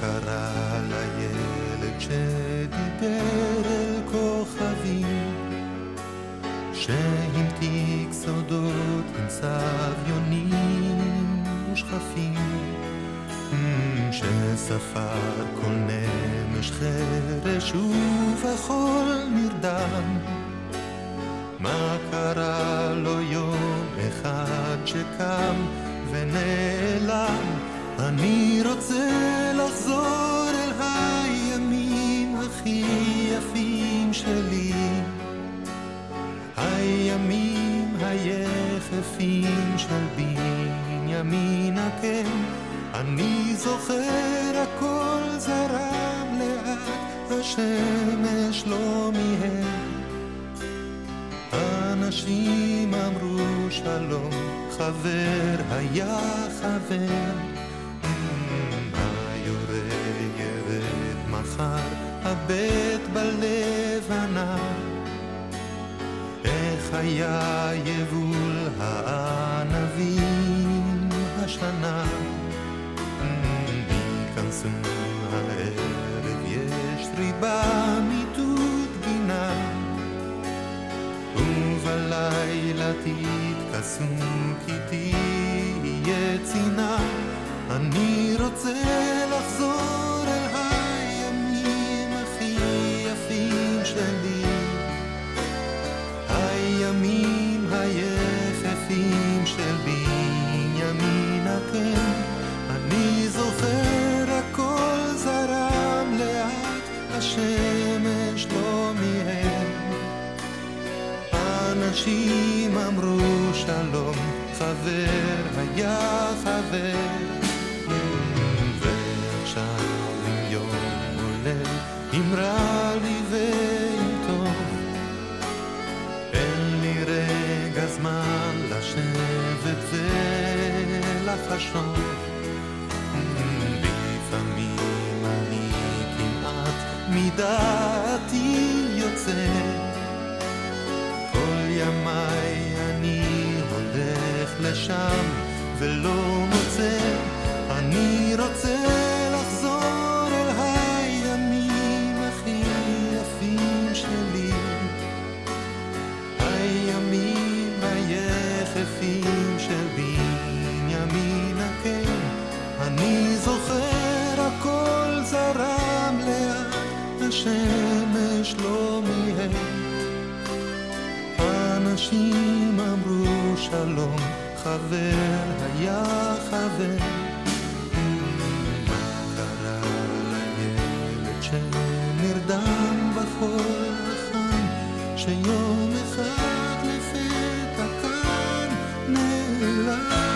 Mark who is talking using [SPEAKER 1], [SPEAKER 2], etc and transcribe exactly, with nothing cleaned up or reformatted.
[SPEAKER 1] קרה לילד שדיבר אל כוכבים, שהמתיק סודות עם סביונים ושכפים, שספר כל נמש חרש ובכל נרדם. מה קרה לו יום אחד שקם ונעלם? אני רוצה לחזור אל הימים הכי יפים שלי, הימים היחפים של בנימין הקן. אני זוכר הכל זרם לאט, השמש לא מיהר. אנשים אמרו שלום, חבר היה חבר. היורה ירד מחר, הבט בלבנה. איך היה יבול הענבים השנה. ייכנסו הערב, יש ריבה מיטוט גינה, ובלילה תתכסו כי תהיה צינה. אני רוצה לחזור אל הימים הכי יפים שלי, הימים היחפים של בנימין הקן. אני זוכר הכל זרם לאט, השמש לא מיהר. אנשים אמרו שלום, חבר היה חבר. ועכשיו עם יום עולה, אם רע לי ואם טוב, אין לי רגע זמן לשבת ולחשוב. לפעמים אני כמעט מדעתי יוצא, כל ימיי אני הולך לשם ולא מוצא. אני רוצה לחזור אל הימים הכי יפים שלי, הימים היחפים של בנימין הקן. אני זוכר הכל זרם לאט, השמש לא מיהר. אנשים אמרו שלום, חבר היה חבר. מה קרה לילד שנרדם בחול החם, שיום אחד לפתע כאן נעלם?